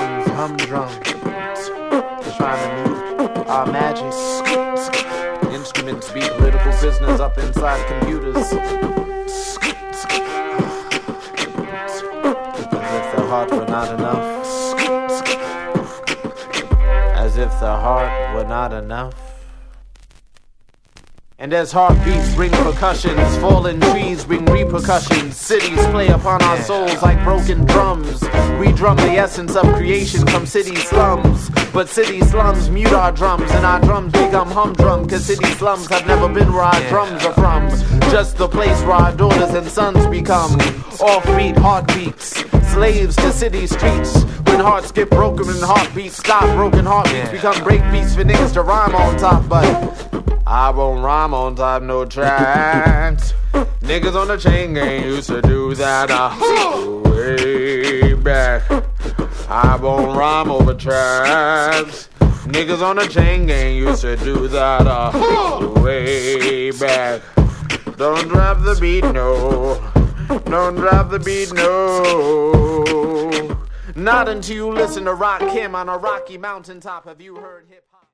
drums, humdrum, trying to meet our magic. Instruments beat political prisoners up inside computers. As if the heart were not enough. As if the heart were not enough. And as heartbeats bring percussions, fallen trees bring repercussions. Cities play upon our souls like broken drums. We drum the essence of creation from city slums. But city slums mute our drums, and our drums become humdrum. Cause city slums have never been where our drums are from. Just the place where our daughters and sons become offbeat heartbeats, slaves to city streets. When hearts get broken and heartbeats stop, broken heartbeats become breakbeats for niggas to rhyme on top. But I won't rhyme on top no tracks. Niggas on the chain gang used to do that way back. I won't rhyme over tracks. Niggas on the chain gang used to do that way back. Don't drop the beat, no. Don't drop the beat, no. Not until you listen to Rock Kim on a rocky mountaintop. Have you heard hip hop?